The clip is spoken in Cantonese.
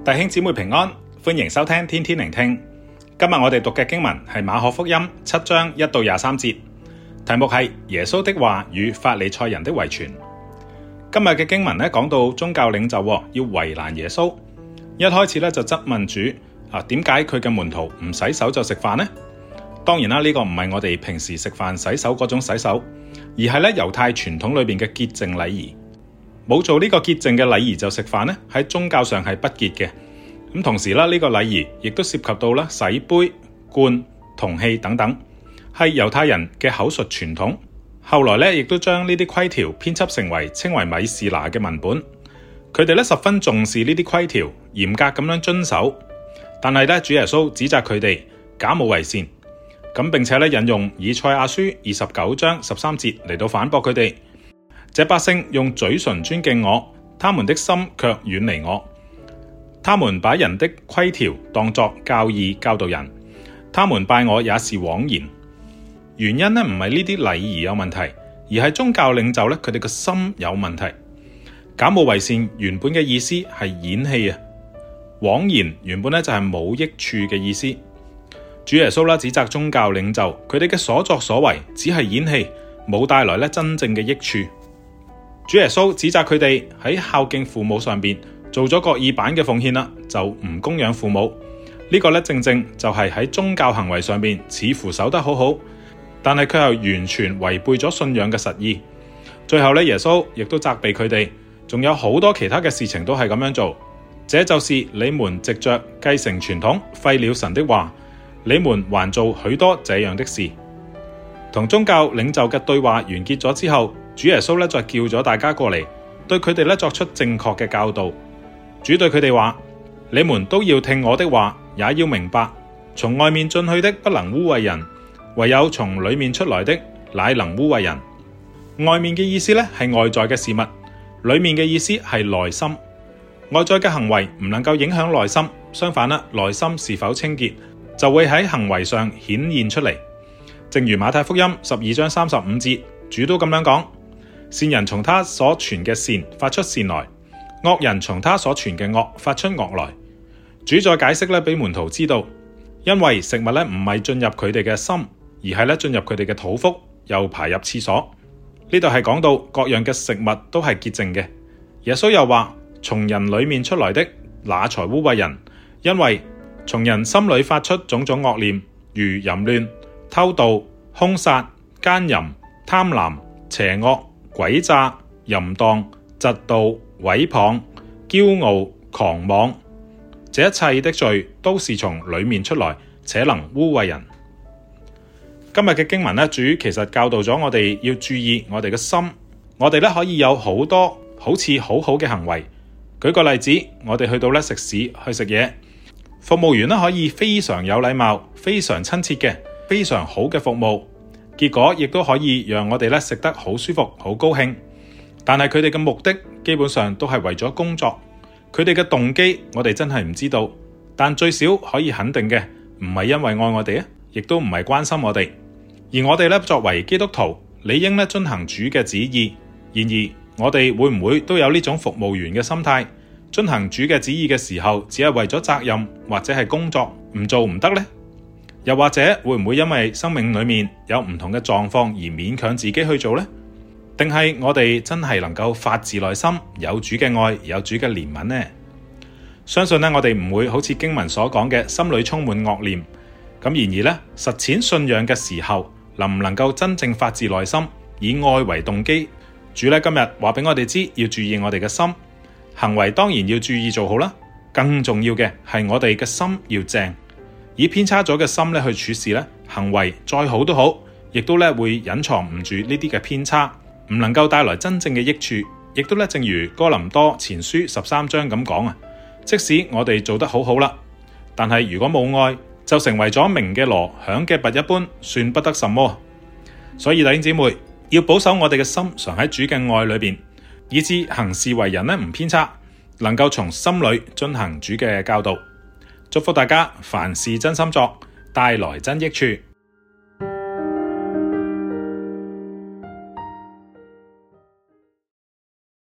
弟兄姊妹平安，歡迎收聽天天靈聽。今日我哋讀嘅經文係馬可福音7章1到23節，題目係耶穌的話與法利賽人的遺傳。今日嘅經文講到宗教領袖要為難耶穌，一開始就質問主點解佢嘅門徒唔洗手就食飯呢？當然啦，呢個唔係我哋平時食飯洗手嗰種洗手，而係猶太傳統裏邊嘅潔淨禮儀。冇做呢個潔淨嘅禮儀就食飯呢，喺宗教上係不潔嘅。咁同時呢個禮儀亦都涉及到洗杯、罐、銅器等等，係猶太人嘅口述傳統。後來亦都將呢啲規條編輯成為稱為米士拿嘅文本。佢哋十分重視呢啲規條，嚴格咁樣遵守。但係主耶穌指責佢哋假冒為善，咁並且引用以賽亞書29章13節嚟到反駁佢哋。這百姓用嘴唇尊敬我，他們的心卻遠離我。他們把人的規條當作教義教導人，他們拜我也是枉然。原因唔係呢啲禮儀有問題，而係宗教領袖佢哋個心有問題。假冒為善原本嘅意思係演戲啊，枉然原本就係冇益處嘅意思。主耶穌指責宗教領袖佢哋嘅所作所為只係演戲，冇帶來真正嘅益處。主耶穌指責佢哋喺孝敬父母上邊做咗個耳板嘅奉獻啦，就唔供養父母。呢個正正就係喺宗教行為上邊似乎守得好好，但係佢又完全違背咗信仰嘅實意。最後耶穌亦都責備佢哋，仲有好多其他嘅事情都係咁樣做。這就是你們藉着繼承傳統廢了神的話，你們還做許多這樣的事。同宗教領袖嘅對話完結咗之後，主耶穌再叫咗大家過嚟，對佢哋作出正確嘅教導。主對佢哋話：你們都要聽我的話，也要明白，從外面進去的不能污穢人，唯有從裏面出來的乃能污穢人。外面嘅意思係外在嘅事物，裏面嘅意思係內心。外在嘅行為唔能夠影響內心，相反內心是否清潔就會喺行為上顯現出嚟。正如馬太福音12章35節，主都咁樣講：善人從他所傳嘅善發出善來，惡人從他所傳嘅惡發出惡來。主再解釋俾門徒知道，因為食物唔係進入佢哋嘅心，而係進入佢哋嘅肚腹，又排入廁所。呢度係講到各樣嘅食物都係潔淨嘅。耶穌又話：從人裏面出來的那才污穢人，因為從人心裏發出種種惡念，如淫亂、偷盜、兇殺、奸淫、貪婪、邪惡、詭詐、淫蕩、嫉妒、毀謗、驕傲、狂妄，這一切的罪都是從裏面出來，且能污穢人。今日嘅經文主其實教導咗我哋要注意我哋嘅心。我哋可以有好多好似好好嘅行為。舉個例子，我哋去到食肆去食嘢，服務員可以非常有禮貌、非常親切嘅、非常好嘅服務，結果亦都可以讓我哋食得好舒服、好高興。但係佢哋嘅目的基本上都係為咗工作，佢哋嘅動機我哋真係唔知道。但最少可以肯定嘅，唔係因為愛我哋，亦都唔係關心我哋。而我哋作為基督徒，理應遵行主嘅旨意。然而我哋會唔會都有呢種服務員嘅心態？遵行主嘅旨意嘅時候，只係為咗責任或者係工作，唔做唔得呢？又或者會唔會因為生命裏面有唔同嘅狀況而勉強自己去做呢？定係我哋真係能夠發自內心有主嘅愛，有主嘅憐憫呢？相信我哋唔會好似經文所講嘅心裏充滿惡念。咁然而實踐信仰嘅時候，能唔能夠真正發自內心，以愛為動機？主今日話俾我哋知，要注意我哋嘅心，行為當然要注意做好啦。更重要嘅係我哋嘅心要正，以偏差咗嘅心去處事，行為再好都好，亦都會隱藏唔住呢啲嘅偏差，唔能夠帶來真正嘅益處。亦都正如哥林多前書13章咁講啊，即使我哋做得好好啦，但係如果冇愛，就成為咗鳴嘅鑼響嘅鈸一般，算不得什麼。所以弟兄姊妹，要保守我哋嘅心常喺主嘅愛裏邊，以致行事為人唔偏差，能夠從心裏遵行主嘅教導。祝福大家凡事真心作，帶來真益處。